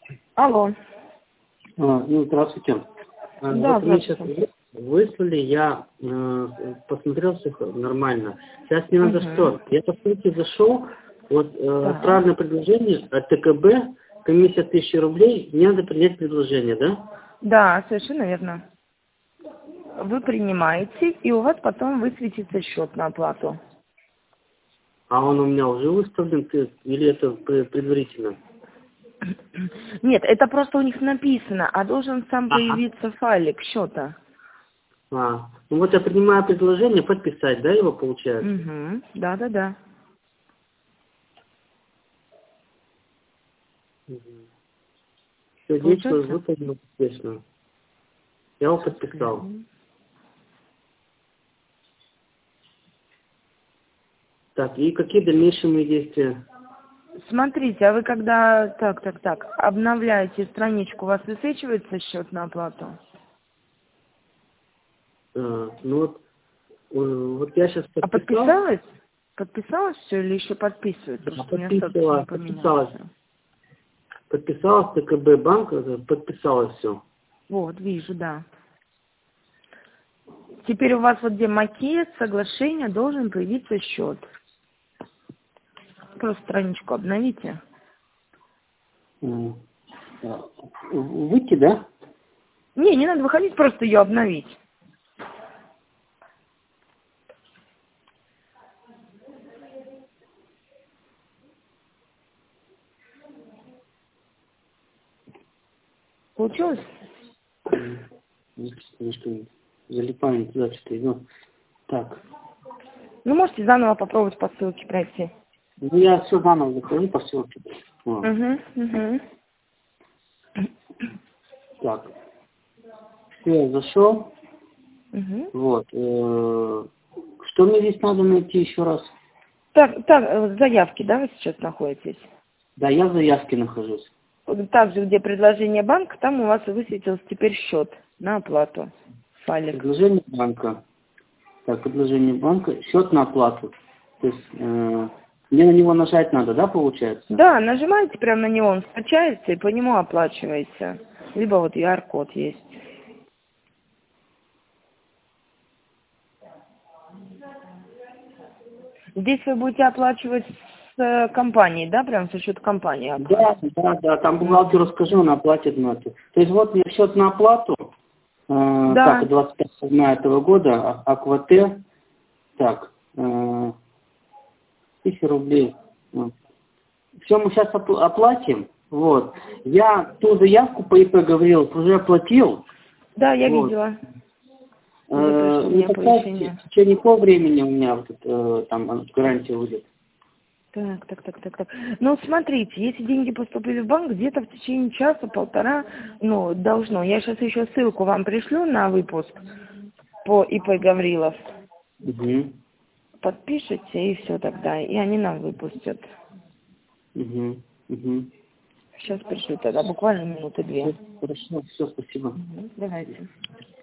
Алло. Здравствуйте. Да, Вот мне сейчас здравствуйте. выслали, я посмотрел все нормально. Сейчас мне надо что? Я по сути зашел, вот отправлено предложение от ТКБ, комиссия 1000 рублей, мне надо принять предложение, да? Да, совершенно верно. Вы принимаете, и у вас потом высветится счет на оплату. А он у меня уже выставлен, или это предварительно? Нет, это просто у них написано, а должен сам Ага. появиться файлик счета. Ну вот я принимаю предложение, подписать, да, его получается? Угу. Да. Все действует, Получается? выполнено успешно. Я его подписал. Так, и какие дальнейшие мои действия? Смотрите, а вы когда, так, обновляете страничку, у вас высвечивается счет на оплату? Вот я сейчас А подписал. подписалась? Подписалась все или еще подписывается? Да, Что у меня статус не поменялся. Подписалась ТКБ банк, подписалась все. Вот, вижу, да. Теперь у вас вот где макет, соглашение, должен появиться счет. Просто страничку обновите. Выйти, да? Не надо выходить, просто ее обновить. Получилось? Залипаем туда что-то иду. Так. Ну, можете заново попробовать по ссылке пройти. Я все заново захожу по ссылке. Угу. Так. Все, я зашел. Угу. Вот. Что мне здесь надо найти еще раз? Так, заявки, да, вы сейчас находитесь? Да, я в заявке нахожусь. Также, где предложение банка, там у вас высветился теперь счет на оплату. Файлик. Предложение банка. Так, предложение банка. Счет на оплату. То есть мне на него нажать надо, да, получается? Да, нажимаете прямо на него, он скачается и по нему оплачиваете. Либо вот QR-код есть. Здесь вы будете оплачивать с компанией, да, прям со счета компании оплачивать? Да, там бухгалтеру скажу, он оплатит на это. То есть вот мне счет на оплату, Да. так, 25 мая этого года, Аквате, так, 1000 рублей. Все мы сейчас оплатим, вот. Я ту заявку по ИП Гаврилов уже оплатил. Да, я Вот. видела. Уже пришло мне оповещение. В течение какого времени у меня вот это, там гарантия выйдет? Так. Ну, смотрите, если деньги поступили в банк, где-то в течение часа-полтора, должно. Я сейчас еще ссылку вам пришлю на выпуск по ИП Гаврилов. Угу. Подпишите, и все тогда. И они нам выпустят. Угу. Сейчас пришлю тогда, буквально минуты 2. Хорошо, все, спасибо. Давайте.